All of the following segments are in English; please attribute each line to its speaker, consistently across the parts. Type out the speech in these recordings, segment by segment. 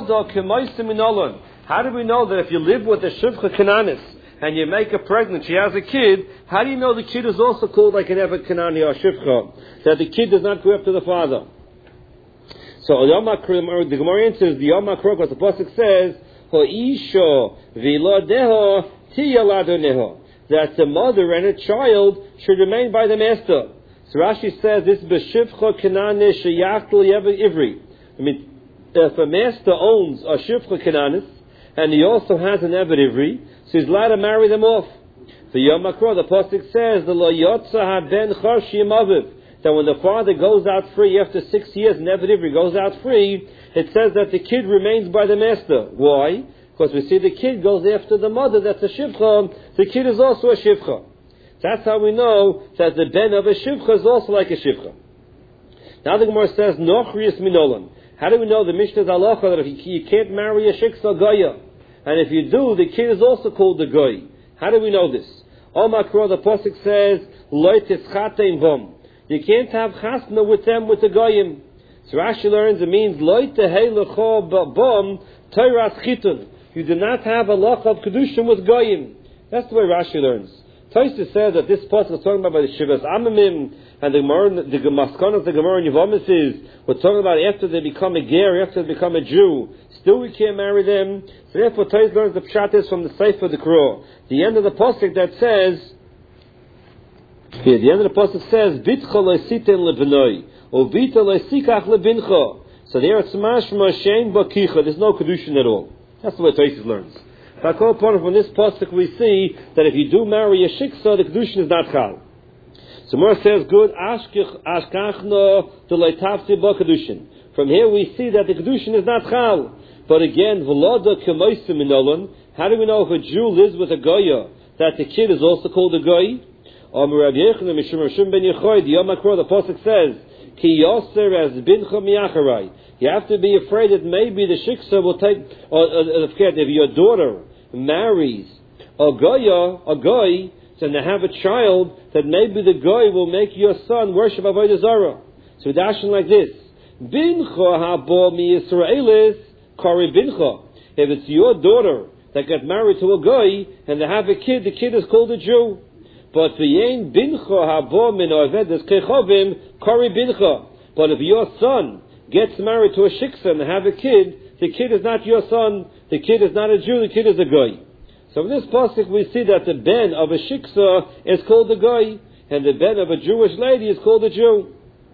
Speaker 1: V'loda k'moisim minolon. How do we know that if you live with a Shivcha Kananis and you make her pregnant, she has a kid, how do you know the kid is also called like an Evet Kanani or Shivcha? That the kid does not go up to the father. So the Gemara answers the Yom HaKrok, what the Pasuk says, Ha'isha v'lodeho tiyaladoneho. That the mother and a child should remain by the master. So Rashi says this b'shivcha kanane sheyachtel ivri. I mean, if a master owns a shivcha kananis and he also has an eved ivri, so he's allowed to marry them off. The Yom HaKrok, the pasuk says the lo yotza haben charshim aviv. That when the father goes out free after 6 years, and eved ivri goes out free, it says that the kid remains by the master. Why? Because we see the kid goes after the mother. That's a shivcha. The kid is also a shivcha. That's how we know that the ben of a shivcha is also like a shivcha. Now the Gemara says, Nochrius minolan. How do we know the Mishnah's halacha that if you can't marry a shiksa goya? And if you do, the kid is also called the goy. How do we know this? Omakro, the pasuk says, Lo titzchatein bom. You can't have chasna with them, with the goyim. So Rashi learns it means, Lo tehei lecho bom teiras chitun. You do not have a lach of kedushin with goyim. That's the way Rashi learns. Tosfos says that this pasuk is talking about by the Shivas Amamim, and the Maskon of the Gemara in Yevamis is we're talking about after they become a ger, after they become a Jew. Still, we can't marry them. So therefore, Tosfos learns the pshat is from the Sefer of the Kro. The end of the pasuk that says, here, the end of the pasuk says, "Bitcha leisiten lebenoi, or vita leisikach lebincha." So there it's smash mashen bakicha. There's no kedushin at all. That's the way Tosfos learns. From this pasuk we see that if you do marry a shiksa, the kedushin is not chal. So Mor says, good, ashkachno delaytavti b'kedushin. From here we see that the kedushin is not chal. But again, v'loda k'moisim minolan. How do we know if a Jew lives with a goya that the kid is also called a goy? The pasuk says, Ki yoser as bincha miacharai. You have to be afraid that maybe the shiksa will take, if your daughter marries a goy, and they have a child, that maybe the goy will make your son worship Avodah Zarah. So dashing like this: Bincha habo mi Yisraelis kari bincha. If it's your daughter that got married to a goy and they have a kid, the kid is called a Jew. But v'yein bincha habo min ovedes kechovim kari bincha. But if your son gets married to a shiksa and have a kid, the kid is not your son, the kid is not a Jew, the kid is a goy. So in this pasuk we see that the ben of a shiksa is called a goy, and the ben of a Jewish lady is called a Jew.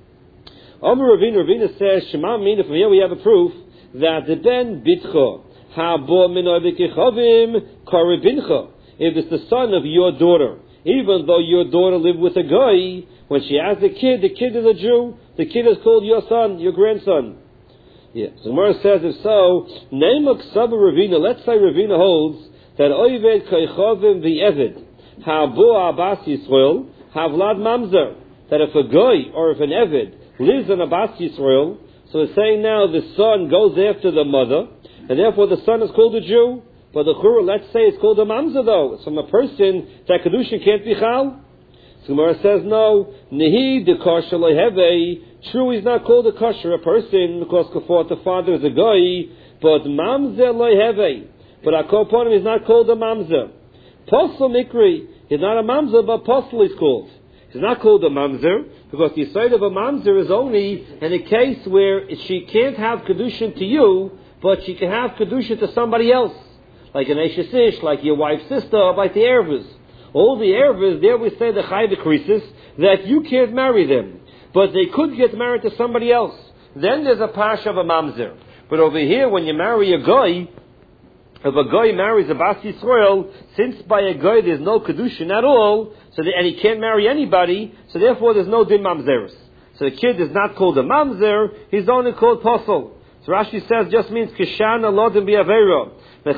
Speaker 1: Amar Ravina says, Shema Mina, from here we have a proof that the ben bitcha habo min ovikichavim kari bincha. If it's the son of your daughter, even though your daughter lived with a goy, when she has a kid, the kid is a Jew, the kid is called your son, your grandson. Yeah. So Gemara says, if so, Neimak Saba Ravina, let's say Ravina holds that Oived Kaichavim the Eved, Habu Abbas Yisrael, Havlad Mamzer, that if a goy or if an Eved lives in Abbas Yisrael, so it's saying now the son goes after the mother, and therefore the son is called a Jew. But the Chura, let's say it's called a Mamzer though. It's from a person that Kedushin can't be Chal. So Gemara says no. Nehi de kosher leheve. True, he's not called a kosher, a person, because the father is a goy. But mamzer leheve. But akol ponim is not called a mamzer. Posel mikri. He's not a mamzer, but posel is called. He's not called a mamzer because the side of a mamzer is only in a case where she can't have kedushin to you, but she can have kedushin to somebody else, like an Eshes Ish, like your wife's sister, or like the Erevs. All the Erevs, there we say the Chai B'Krisis, that you can't marry them. But they could get married to somebody else. Then there's a Pasha of a Mamzer. But over here, when you marry a Goy, if a Goy marries a Bas Yisrael, since by a Goy there's no Kedushin at all, and he can't marry anybody, so therefore there's no Din Mamzeris. So the kid is not called a Mamzer, he's only called Posel. So Rashi says just means Kishana Lodim Bi'Avera.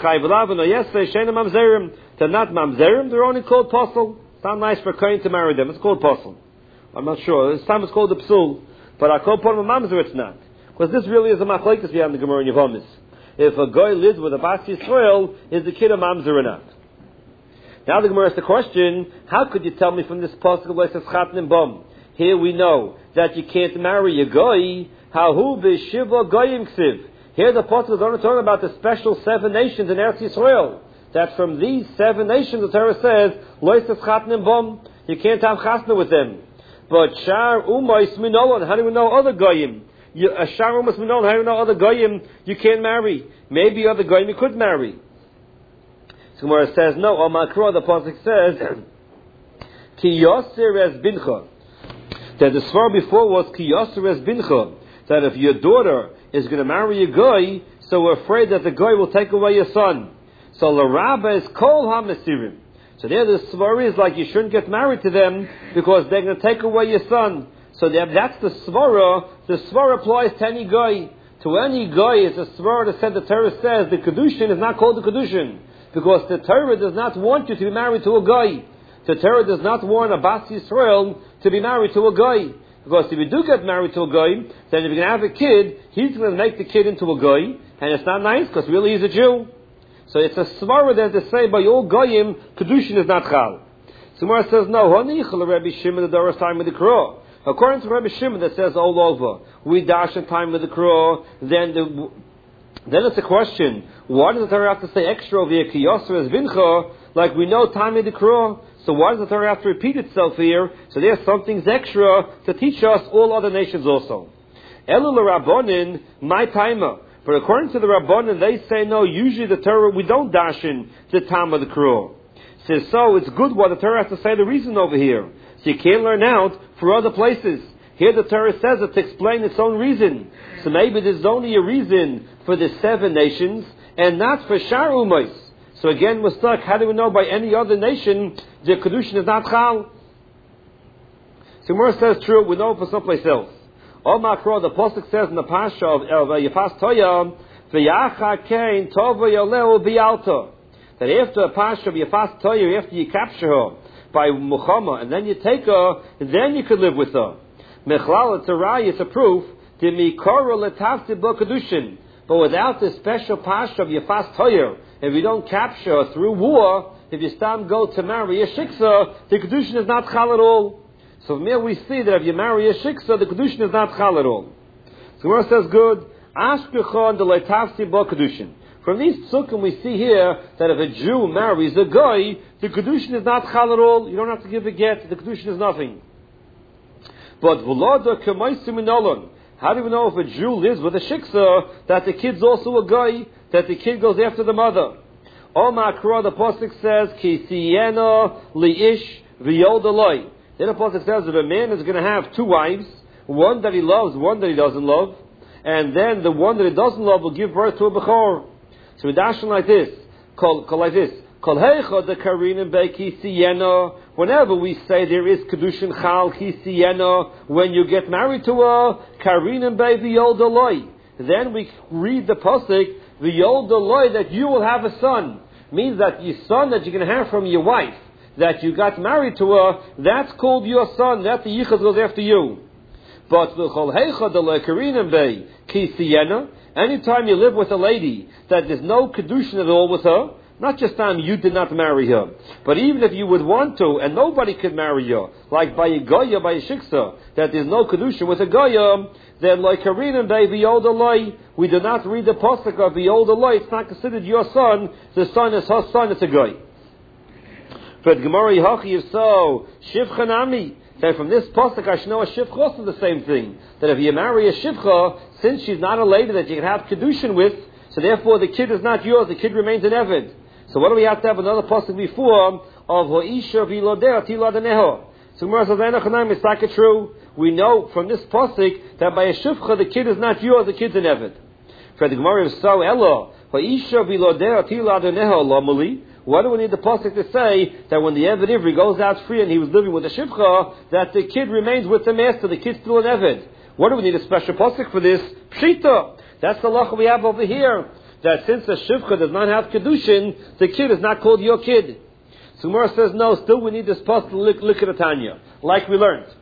Speaker 1: They're not mamzerim, they're only called posel. Sound nice for Kohen to marry them. It's called posel. I'm not sure. This time it's called a psul. But I call upon a mamzer, it's not. Because this really is a machlekes we have in the Gemara in Yevamis. If a guy lives with a Bas Yisrael, is the kid a mamzer or not? Now the Gemara asks the question, how could you tell me from this pasuk where it says chatnim bom? Here we know that you can't marry a guy. Hahu b'shiva goyim ksiv. Here the Pasuk is only talking about the special 7 nations in Eretz Yisrael. That from these 7 nations, the Torah says, Lo yisas chatnim bom, you can't have chasna with them. But Shar Umais Minolan, how do we know other Goyim? Shar Umais Minolan, how do we know other Goyim you can't marry? Maybe other Goyim you could marry. So Gemara says, no, on Makro, the Pasuk says, Ki Yosir es Bincha. That the svar before was Ki Yosir es Bincha. That if your daughter is going to marry a Goy, so we're afraid that the Goy will take away your son. So the Rabba is Kol HaMesirim. So there the svar is like you shouldn't get married to them because they're going to take away your son. So that's the svara. The svara applies to any Goy. To any Goy, it's a svara that said the Torah says the Kedushin is not called the Kedushin. Because the Torah does not want you to be married to a Goy. The Torah does not want a Bas Yisrael to be married to a Goy. Because if you do get married to a Goy, then if you're going to have a kid, he's going to make the kid into a Goy, and it's not nice because really he's a Jew. So it's a svara that they say by all Goyim, Kedushin is not chal. So Gemara says, no, Rabbi Shimon the Doros time with the Kro. According to Rabbi Shimon that says all over, we dash in time with the Kro, then it's a question, why does the Torah have to say extra over here, Ki Yosir es Bincha, like we know time with the Kro? So why does the Torah have to repeat itself here? So there's something extra to teach us all other nations also. Elul Rabbonin, my timer. But according to the Rabbonin, they say no, usually the Torah, we don't dash in the time of the Kro. Says so, it's good what the Torah has to say the reason over here. So you can't learn out for other places. Here the Torah says it to explain its own reason. So maybe there's only a reason for the 7 nations, and not for Shar Umais. So again, we're stuck. How do we know by any other nation the Kedushin is not Chal? So Gemara says true, we know for someplace else. All Makro, the Pasuk says in the Pasha of Yefas Toya, V'yacha kein tova yoleu bialta. That after a Pasha of Yefas Toya, after you capture her by Muhammad, and then you take her, then you could live with her. Mechlal Tzarayis, it's a proof, to Mikora letavti bo Kedushin. But without the special Pasha of Yefas Toya, if you don't capture her through war, if you start go to marry a Shiksa, the Kedushin is not Chal at all. So from here we see that if you marry a Shiksa, the Kedushin is not Chal at all. So Gemara says, good, Ashkechon de letavti bo Kedushin. From these psukim we see here that if a Jew marries a Goy, the Kedushin is not Chal at all. You don't have to give a get, the Kedushin is nothing. But V'loda k'moisim inolon. How do we know if a Jew lives with a Shiksa that the kid's also a Goy, that the kid goes after the mother? O Makra, the Pasuk says, Ki siyena li'ish v'yodaloi. Then the Pasuk says that a man is going to have 2 wives, one that he loves, one that he doesn't love, and then the one that he doesn't love will give birth to a Bechor. So we dash like this, call like this. Kol heicha de karinim be ki siyena. Whenever we say there is kedushin chal ki siyena, when you get married to her, karinim be v'yodaloi. Then we read the pasuk v'yodaloi that you will have a son. Means that your son that you're going to have from your wife, that you got married to her, that's called your son. That the yichud goes after you. But v'chol heicha de karinim be ki siyena. Anytime you live with a lady that there's no kedushin at all with her, not just time you did not marry her, but even if you would want to, and nobody could marry her, like by a goya, by a shiksa, that there's no kedushin with a goya, then like Karinim by V'yodaloi, we do not read the pasuk of V'yodaloi. It's not considered your son. The son is her son. It's a goy. But Gemara Yehachi, if so, Shivchanami. Then from this pasuk, I should know a shivcha also the same thing. That if you marry a shivcha, since she's not a lady that you can have kedushin with, so therefore the kid is not yours. The kid remains an eved. So what do we have to have another pasuk before of Hoisha v'ilodeh tiladeneho? So Gemara says, "Enochanayim is not true." We know from this pasuk that by a shivcha the kid is not yours. The kid's an eved. For the Gemara is so Ella Hoisha v'ilodeh tiladeneho lamuli. Why do we need the pasuk to say that when the eved ivri goes out free and he was living with a shivcha, that the kid remains with the master? The kid's still an eved. What do we need a special pasuk for this? Pshita. That's the lacha we have over here. That since a shivcha does not have kedushin, the kid is not called your kid. So Gemara says no. Still, we need this pasuk likratanya, like we learned.